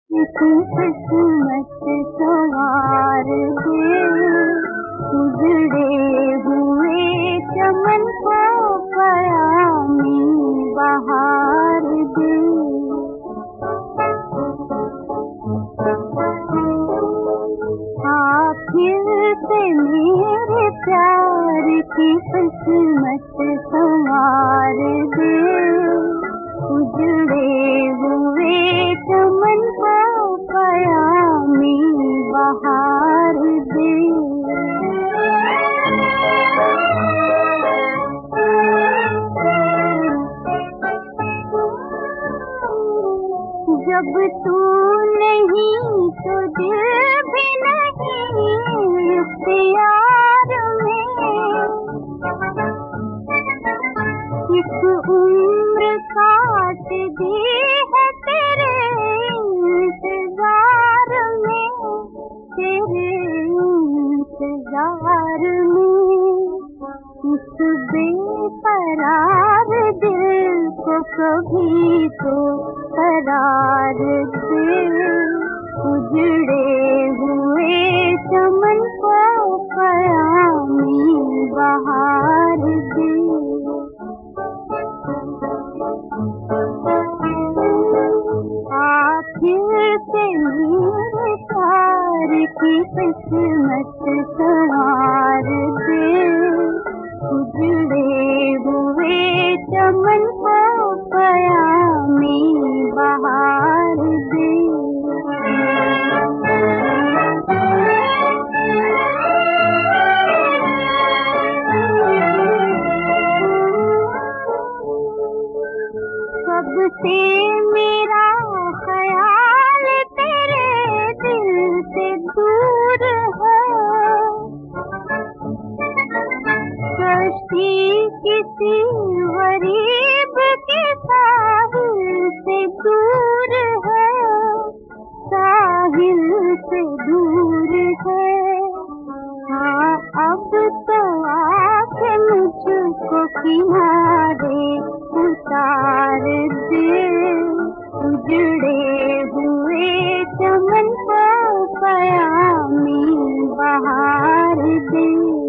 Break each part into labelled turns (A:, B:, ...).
A: किस्मत सवार दे, उजड़े हुए चमन को पयामी बहार दे। फिर से मेरे प्यार की किस्मत संवार दे, उजड़े हुए चमन को पयामी बहार दे। जब तू नहीं तो दिल भी नहीं इख्तियार में, इस उम्र काट दी है तेरे इंतजार में, तेरे इंतजार में। इस बेकरार दिल को कभी तो करार दे, उजड़े हुए चमन को पयामी बहार दे। आखिर से मेरे प्यार की किस्मत संवार दे, उजड़े हुए चमन को पयामी बहार दे। सबसे मेरा ख्याल तेरे दिल से दूर है, कश्ती किसी गरीब के साहिल से दूर है, साहिल से दूर है। हाँ अब तो आके मुझको किनारे उतार दे, उजड़े हुए चमन को पयामी बहार दे।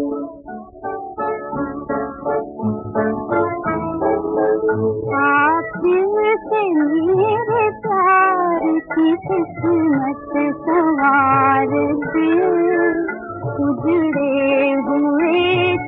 A: आखिर से मेरे प्यार की किस्मत संवार दे, उजड़े हुए